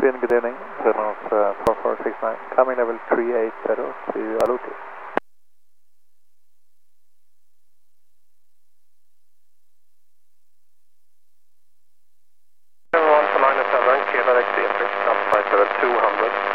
Twin, good evening. Renault 4469, coming level 380 to Aluti. Everyone for line 7, Kilo XC, flight level 200.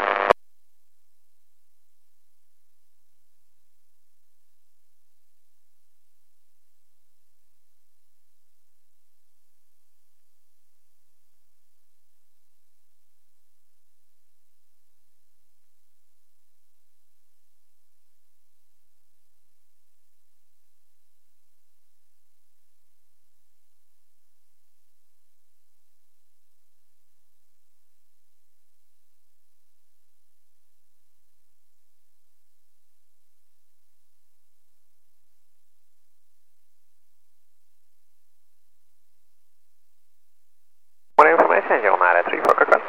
More information, John är 3 för kväll.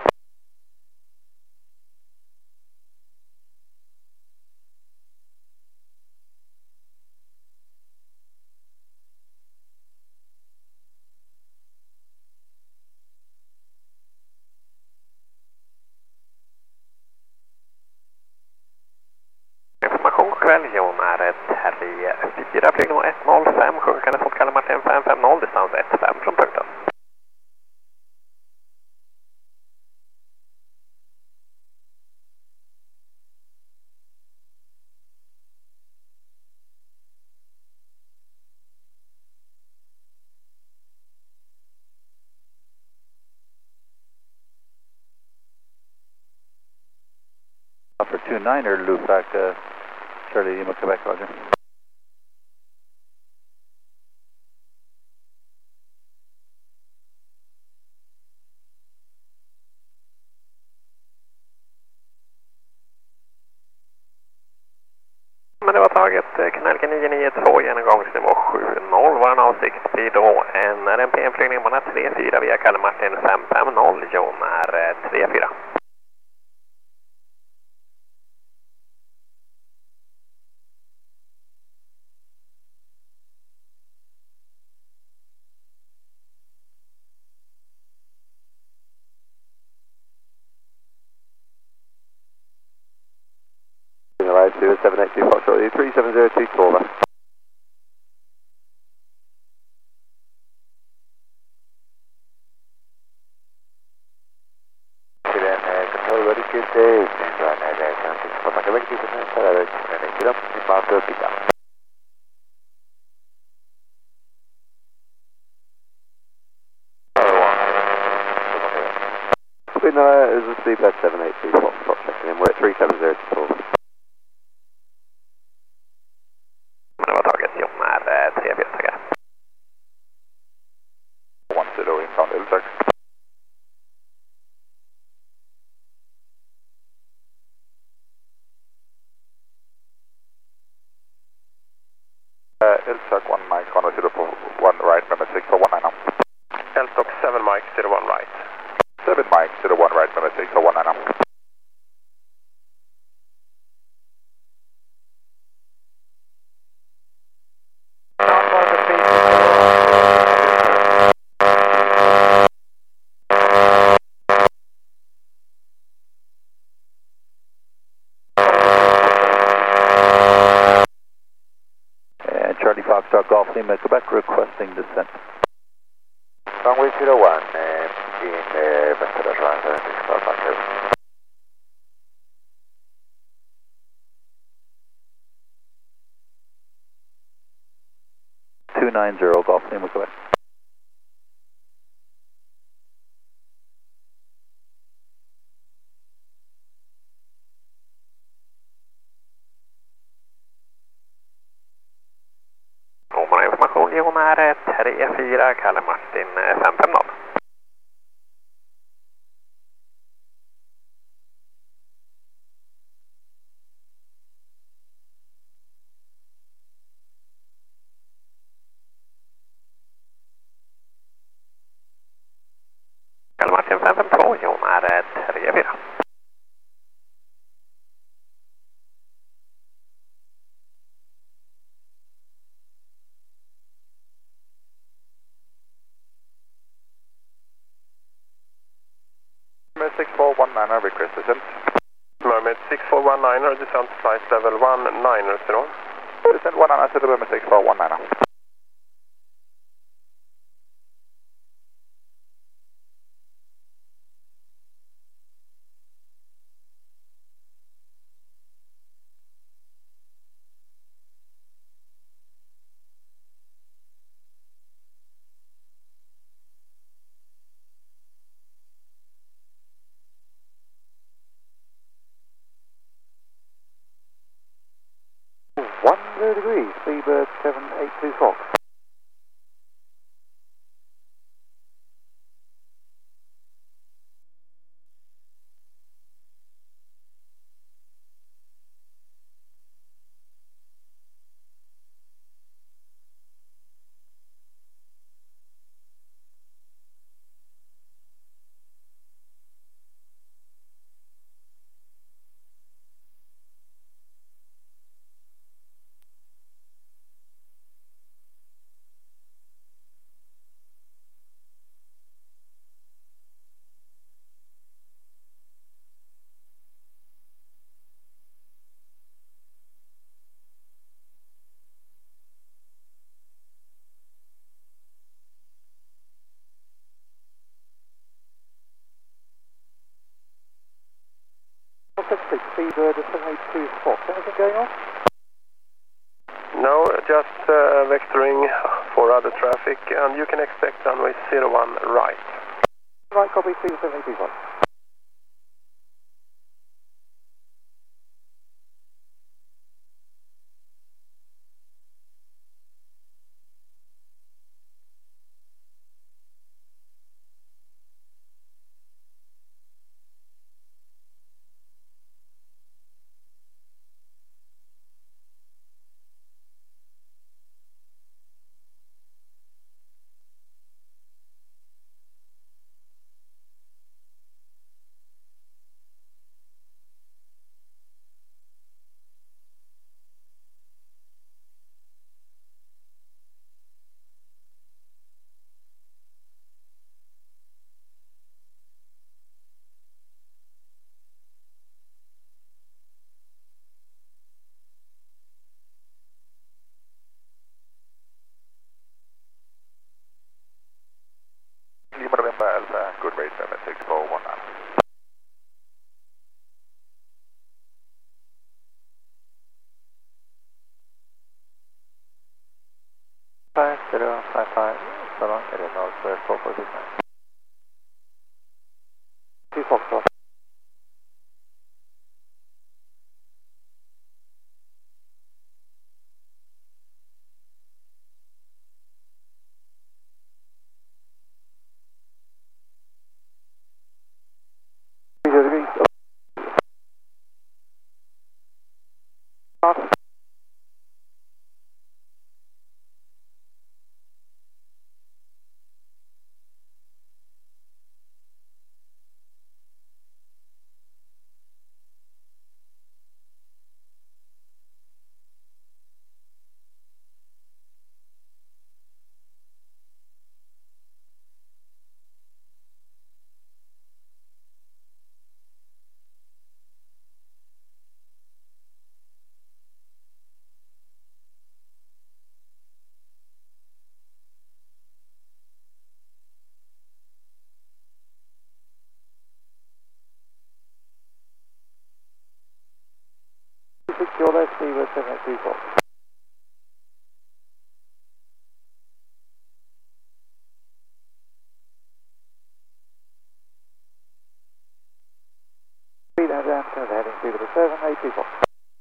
Information kväll, John är 3-4, flygning 105, sjunkande fått Kalle Martin 550, distans 15 från punkten. For 29er, loop back Charlie Lima, Quebec, Roger. Men det var taget Knälke 992 genomgångsnivå 70, vår avsikt blir då en RMP-flygning man är 34 via Kalle Martin 550, John är 34. Right, 782 Fox, 3702 over. Control ready, good day. Stand by, Niagara, County, Quebec, Quebec, and get up, inbound to Pika. Is a sleep at 782 Fox, checking in, we're at 3702 over. Men det var taget, John är 34, tackar. 10 inbound, Iltax. Iltax 1 Mike, on 01 right, number 6 for 19 now. Elstock 7 Mike, 01 right. 7 Mike, 01 right, number 6 for 19 now. Charlie Foxtrot Golf Lima, Quebec, requesting descent. Runway 01, in Vancouver, Rwanda, 6 290 Golf Lima, Quebec. More information, John är 34, Kalle Martin 550. Kalle Martin 552, John är 34. 6419, request descent. Mermaid 6419, descent flight level 190. Descent 190 to Mermaid 6419. Degrees, Seabird 782 Fox. Seabird 782 Fox, anything going on? No, just vectoring for other traffic, and you can expect runway 01 right. Right, copy, Seabird 782 Fox. Lima November Alpha, good rate 76419. Five 055, so long, it is also 4469. 2 Foxtrot. Secure left, Seabird 782 Fox. Speed and down to the heading, Seabird 782 Fox.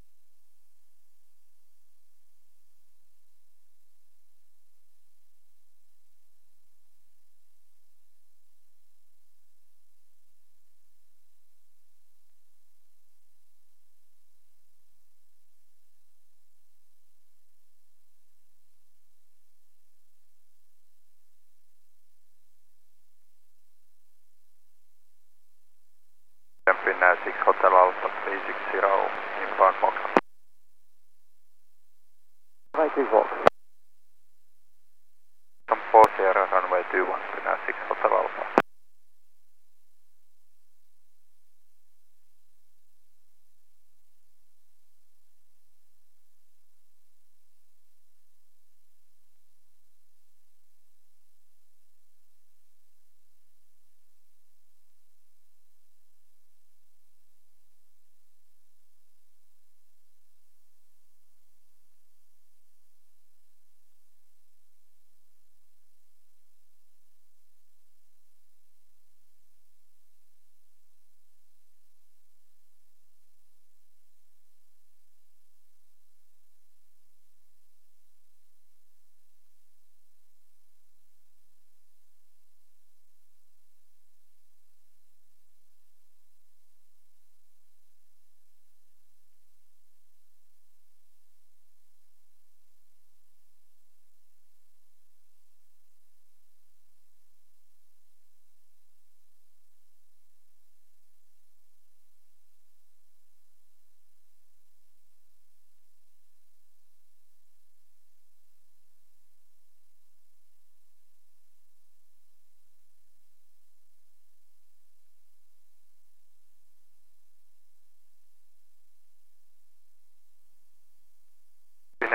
Jumping 6 Hotel Alpha 360 in Park Box. 82 Fox. From 40 runway 21 to 6 Hotel Alpha.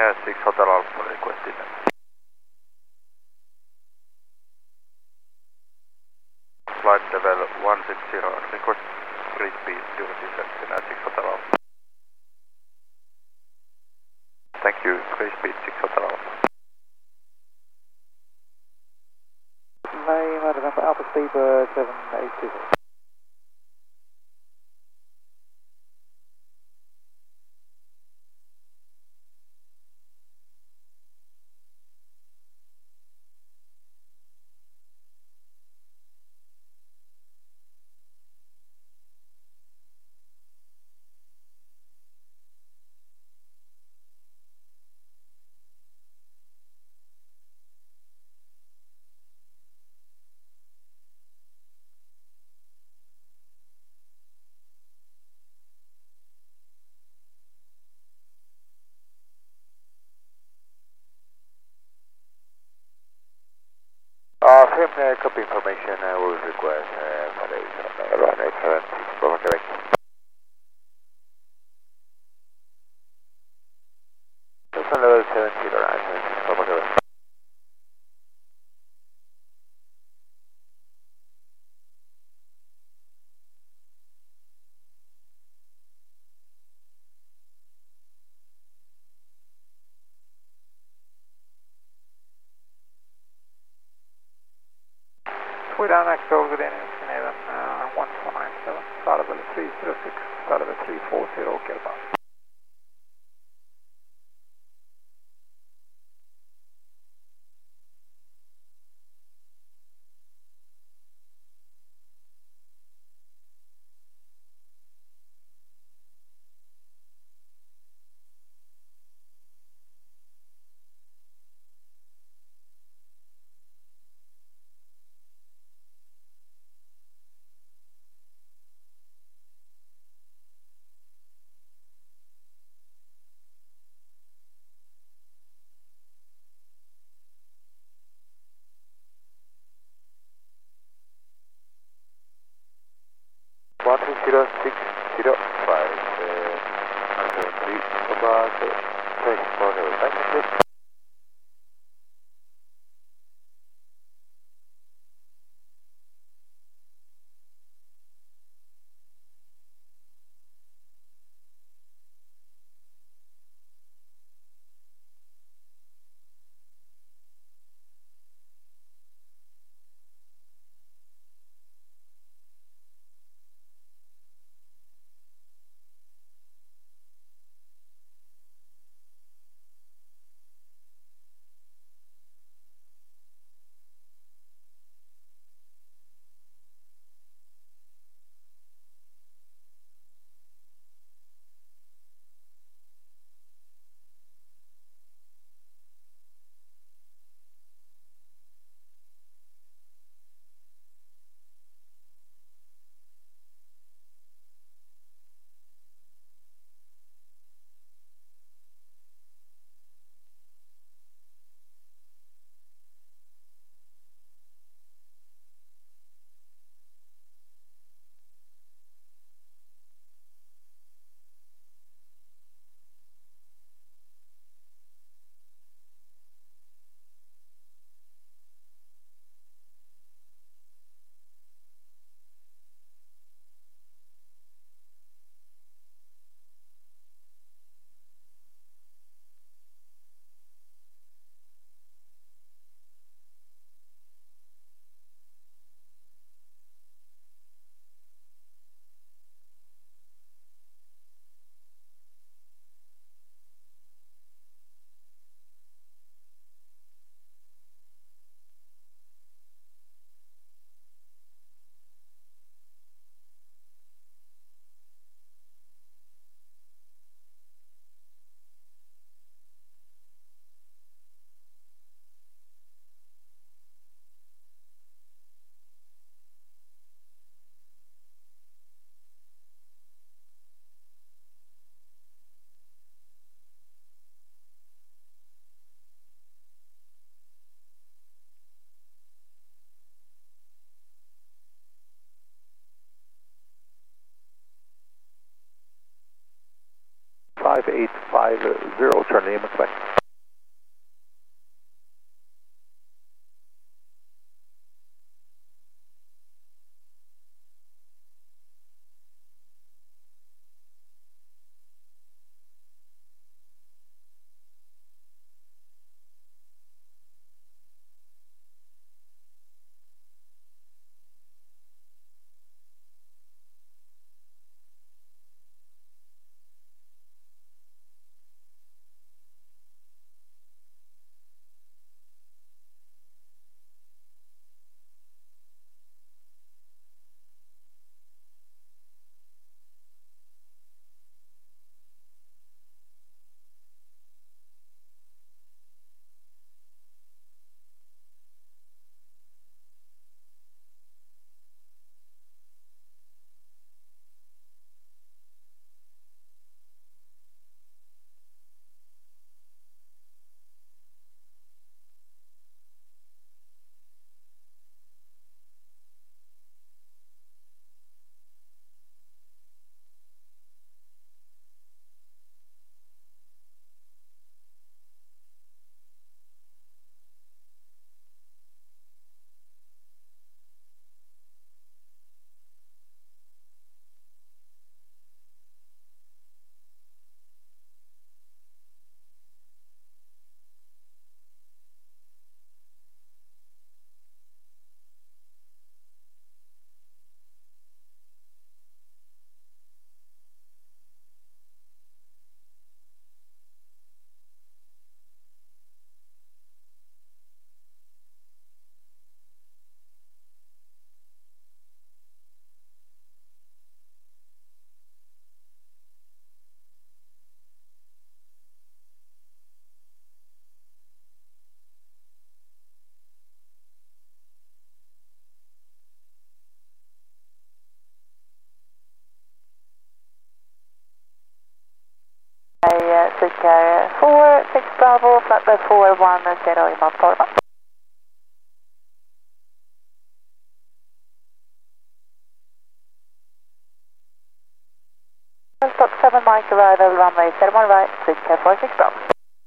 Yeah, 6 Hotel Alpha requested. Flight level 160, request free speed, zero descent at 6 Hotel Alpha. Thank you, free speed 6 Hotel Alpha. May November Alpha Speed 782. Frame copy information will request for run 876 Bravo Quebec. Hotel level 70, run 876 Bravo Quebec. Sweden Axel within Scandinavian 1497, started level 306, started level 340, Kelpa. One 060 5 3 about 24 thank you. Five 850, Charlie, Quebec. Swedcar 46 Bravo, flatbed 410 inbound Torma. Stock 7 Mike arrival, runway 01 right, Swedcar 46 Bravo.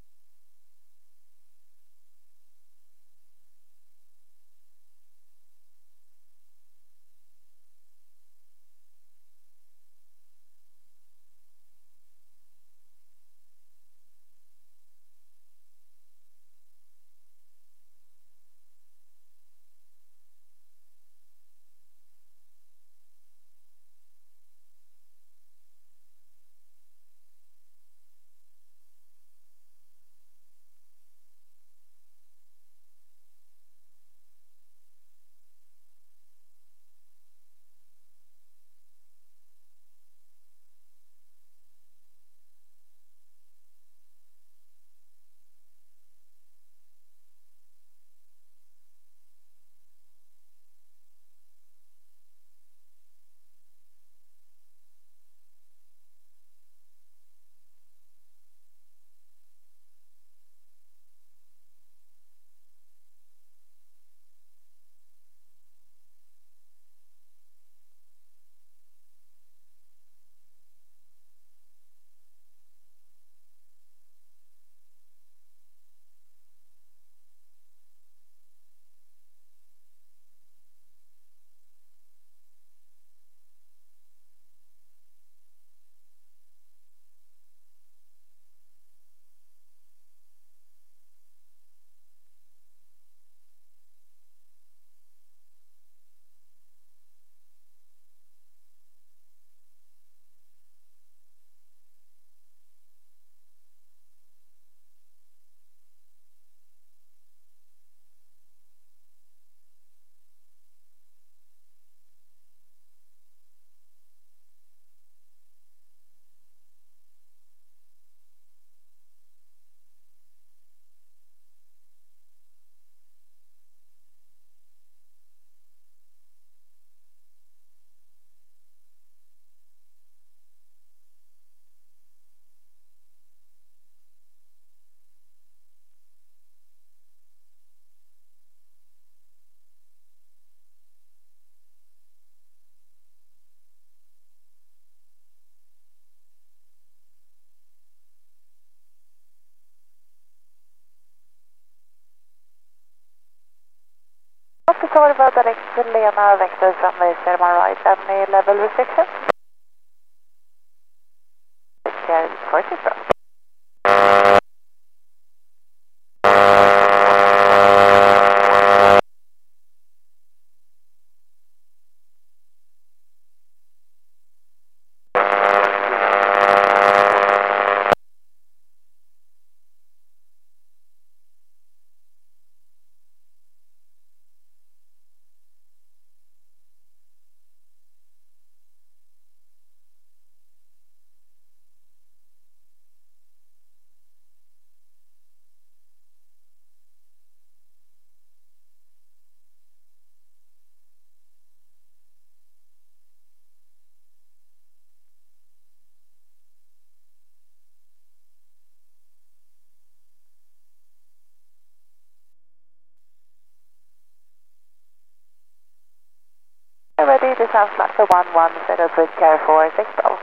Officer about direct Lena Vector runway 01 right, any level restriction? Swedcar 46 Bravo. Ready, descend flat to 110 Swedcar 46 Bravo.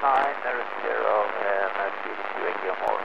and CDQ Gilmore.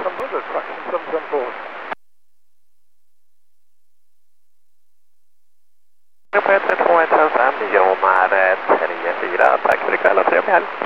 from Bullard, fraction 774. På 12155, John är 34. Tack för ikväll och trevlig helg.